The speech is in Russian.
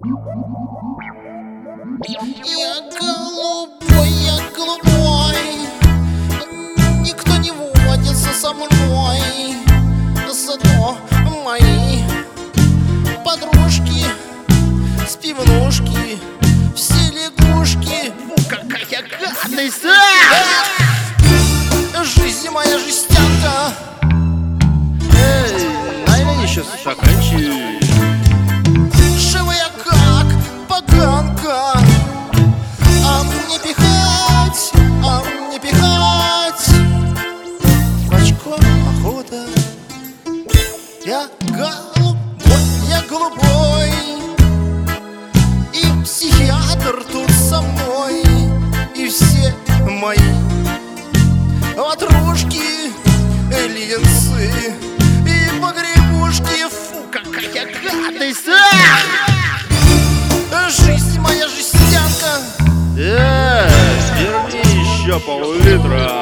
Я голубой, никто не водится со мной, зато мои подружки с пивнушки, все лягушки. Какая гадость! Жизнь моя жестянка. Эй, налей еще стаканчик. Живая как поганка. А мне пихать, в очко охота. Я голубой, и психиатр тут со мной, и все мои ватрушки, линцы и погребушки. Фу, какая гадость! Жизнь моя жестянка. Верни еще пол-литра.